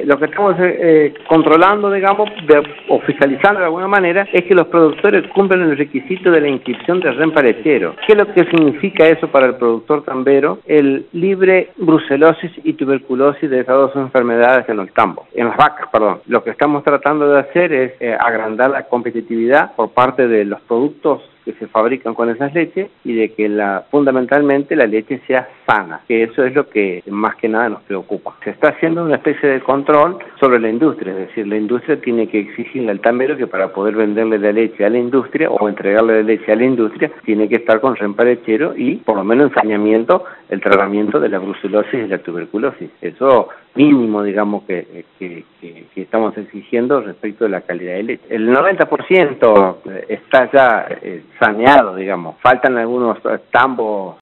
lo que estamos controlando, digamos, o fiscalizando de alguna manera, es que los productores cumplan el requisito de la inscripción de REMPA lechero. ¿Qué es lo que significa eso para el productor tambero? El libre brucelosis y tuberculosis de esas dos enfermedades en los tambos, en las vacas, perdón. Lo que estamos tratando de hacer es agrandar la competitividad por parte de los productos que se fabrican con esas leches y de que fundamentalmente la leche sea sana, que eso es lo que más que nada nos preocupa. Se está haciendo una especie de control sobre la industria, es decir, la industria tiene que exigirle al tambero que para poder venderle la leche a la industria o entregarle la leche a la industria tiene que estar con REMPA lechero y por lo menos en saneamiento el tratamiento de la brucelosis y la tuberculosis. Eso mínimo, digamos, que estamos exigiendo respecto de la calidad de leche. El 90% está ya saneado, digamos. Faltan algunos tambos